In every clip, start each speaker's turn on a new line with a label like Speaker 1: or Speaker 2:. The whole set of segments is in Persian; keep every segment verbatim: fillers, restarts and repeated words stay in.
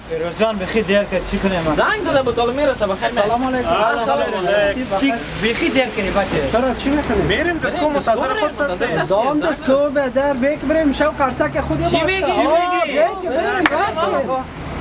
Speaker 1: روزان بخیر دیر کرد چی کنیم؟
Speaker 2: زنگ زده بود حالا میرسه بخیر.
Speaker 1: سلام علیکم.
Speaker 2: سلام علیکم.
Speaker 1: چی بخیر دیر کنی بچه؟
Speaker 3: چرا چی میکنیم؟
Speaker 2: میریم دسکو منتظر خود هستیم.
Speaker 3: دام دسکو به در بیک بریم شو قرصک خودی
Speaker 2: چی میگی؟ چی میگی؟
Speaker 3: بیک بریم رفتیم.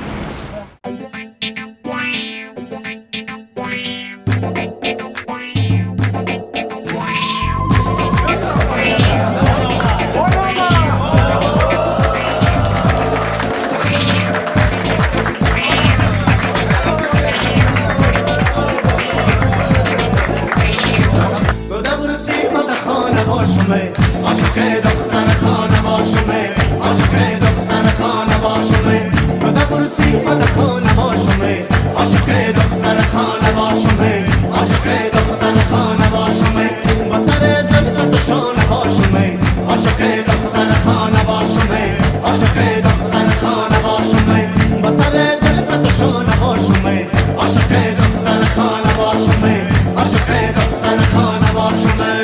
Speaker 4: عاشق دختر خانه باشمه عاشق دختر خانه باشمه تو در برسی من خانه باشمه عاشق دختر خانه باشمه عاشق دختر خانه باشمه با سر زلفت و شانه باشمه عاشق دختر خانه باشمه عاشق دختر خانه باشمه با سر زلفت و شانه باشمه عاشق دختر خانه باشمه عاشق دختر خانه باشمه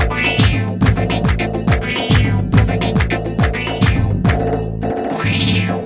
Speaker 5: Wow.